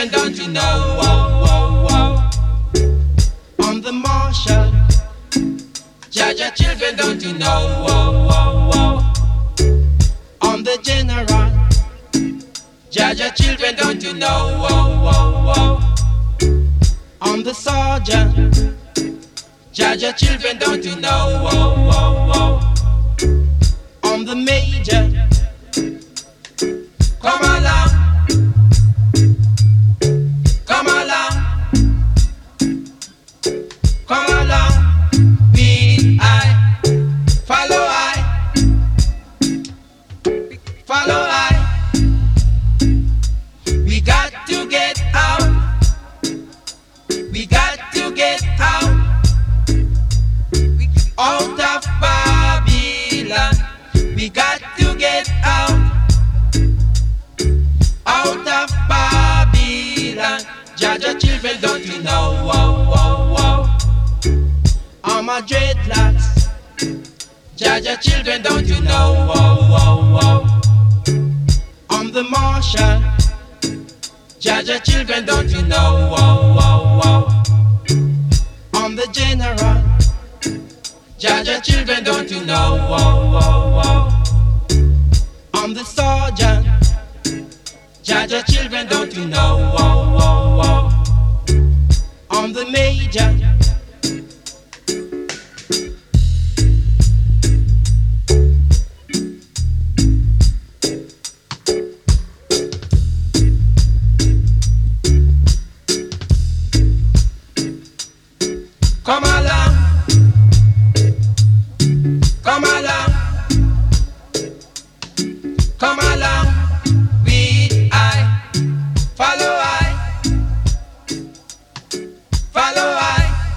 children, don't you know? Whoa, whoa, whoa. On the marshal, Jaja children, don't you know? Whoa, whoa, whoa. On the general, Jaja children, don't you know? Whoa, whoa, whoa. On the sergeant, Jaja children, don't you know? Whoa, whoa, whoa. On the major, come along, come along, come along. Be I, follow I, follow I. We got to get out, we got to get out of Babylon. We got to get out of Babylon. Jaja children, don't you know? Whoa, whoa, whoa. On my dreadlocks, Jaja children, don't you know? Whoa, whoa, whoa. On the marshal, Jaja children, don't you know? Whoa, whoa, whoa. On the general, Jaja children, don't you know? Whoa, whoa, whoa. On the sergeant, Jaja children, don't you know? Whoa, whoa, whoa. On the major, come along, come along, come along. Be I, follow I, follow I.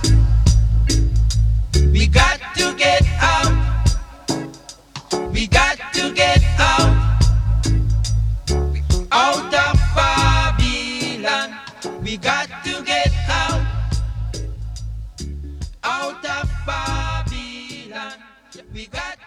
We got to get out, we got to get out of Babylon. We got to get out of Babylon. We got